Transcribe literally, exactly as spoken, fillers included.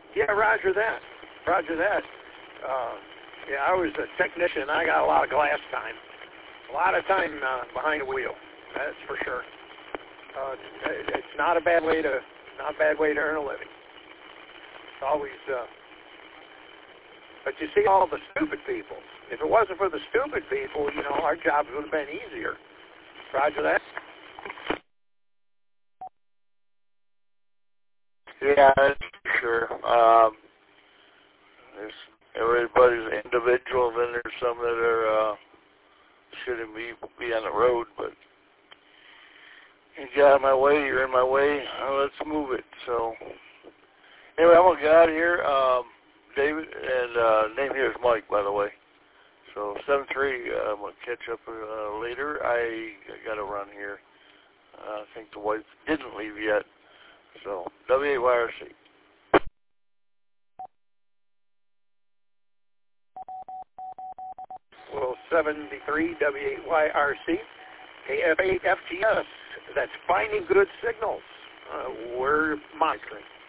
Yeah, roger that. Roger that. Uh, yeah, I was a technician. I got a lot of glass time. A lot of time uh, behind the wheel. That's for sure. Uh, it's not a bad way to not a bad way to earn a living. It's always. Uh, but you see, all the stupid people. If it wasn't for the stupid people, you know, our jobs would have been easier. Roger that. Yeah, that's for sure. Um, there's everybody's individual, and then there's some that are uh, shouldn't be be on the road, but you get out of my way, you're in my way. Uh, let's move it. So anyway, I'm gonna get out of here. Um, David, and uh, name here is Mike, by the way. So seven three, uh, I'm gonna catch up uh, later. I, I got to run here. Uh, I think the wife didn't leave yet. So W eight Y R C. Well, seventy-three W eight Y R C, K F eight F G S. That's finding good signals. Uh, we're monitoring.